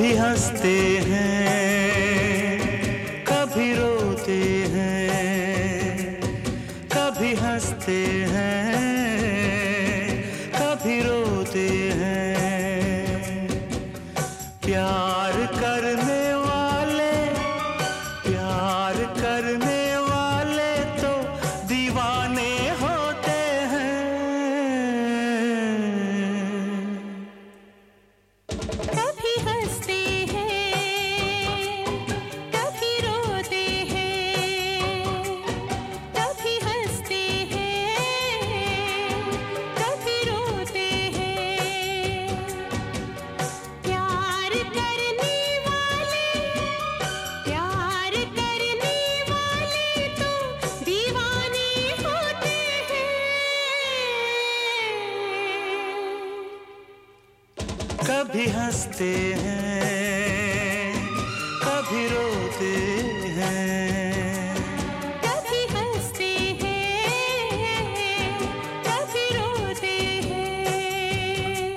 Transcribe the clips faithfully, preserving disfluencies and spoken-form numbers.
कभी हंसते हैं, कभी रोते हैं, कभी हंसते हैं, कभी रोते हैं। प्यार करने वाले, प्यार करने वाले तो दीवाने होते हैं। कभी हंसते हैं, कभी रोते हैं, कभी हंसते हैं, कभी रोते हैं। प्यार करने वाले, प्यार करने वाले तो दीवाने होते हैं। कभी हंसते हैं, कभी रोते हैं। कभी हंसते हैं, कभी रोते हैं।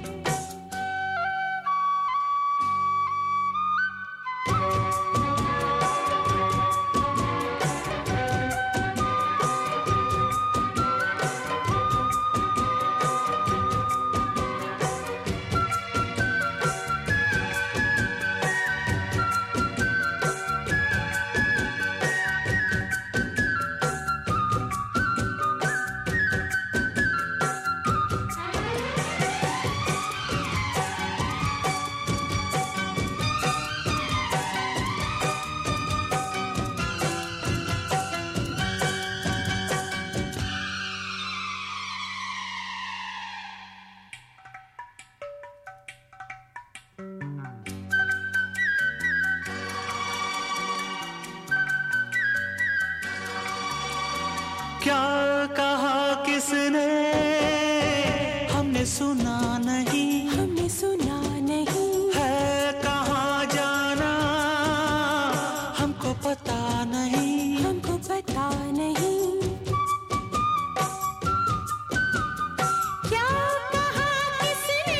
क्या कहा किसने, हमने सुना नहीं, हमने सुना नहीं, है कहाँ जाना हमको पता नहीं। हमको पता नहीं। क्या कहा किसने,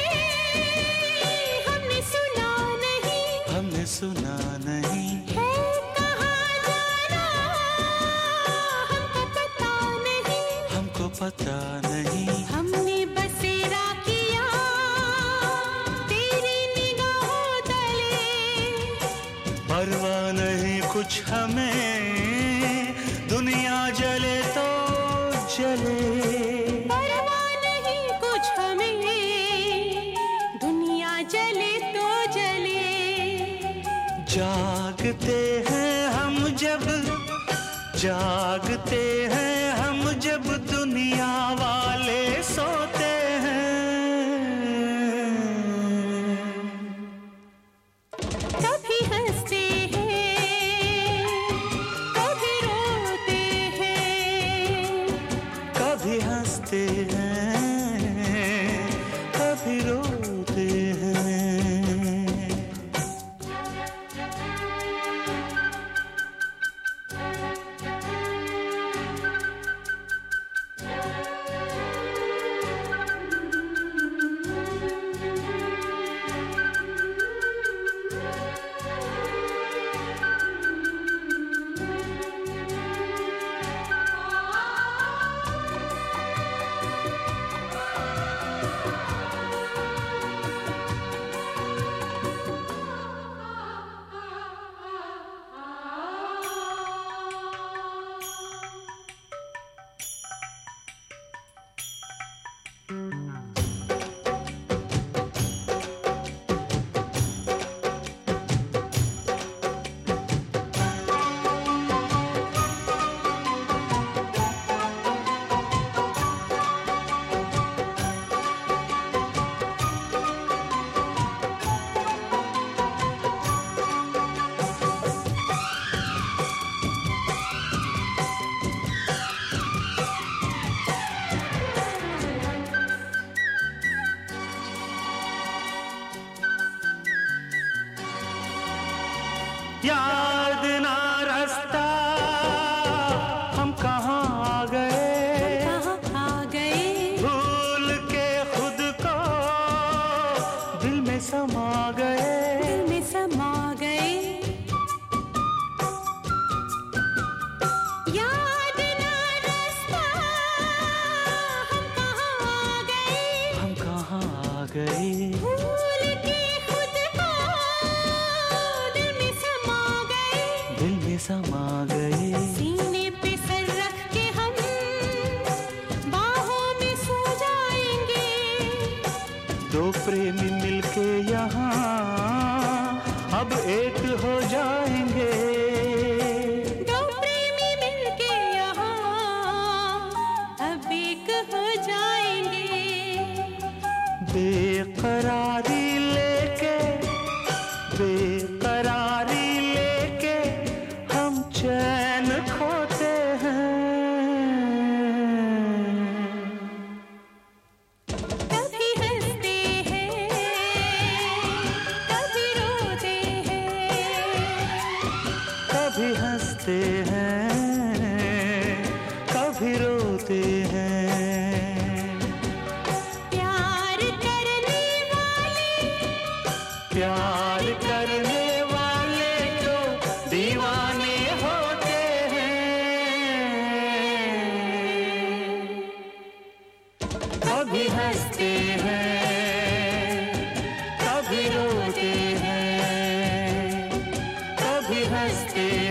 हमने सुना नहीं, हमने सुना नहीं, है कहाँ जाना हमको पता नहीं। हमको पता नहीं। हमने बसेरा किया तेरी निगाहों तले, परवाह नहीं कुछ हमें, दुनिया जले तो जले। परवाह नहीं कुछ हमें, दुनिया जले तो जले। जागते हैं हम जब, जागते हैं हम जब दुनिया वाले सोते हैं। कभी हंसते हैं, कभी रोते हैं। कभी हंसते हैं, कभी रोते हैं। याद ना रास्ता हम कहाँ आ गए, कहाँ आ गए, भूल के खुद को दिल में समा गए। समा गए। सीने पे सर रख के हम बाहों में सो जाएंगे। दो प्रेमी मिलके यहाँ अब एक हो जाएंगे। दो प्रेमी मिलके यहाँ अब एक हो जाएंगे। बेकरारी लेके बेकरारी लेके हम चैन खोते हैं। कभी हंसते हैं, कभी रोते हैं। कभी हंसते हैं, कभी रोते हैं। प्यार करने वाले प्यार करने वाले तो दीवाने होते हैं। कभी हंसते हैं, कभी रोते हैं। कभी हंसते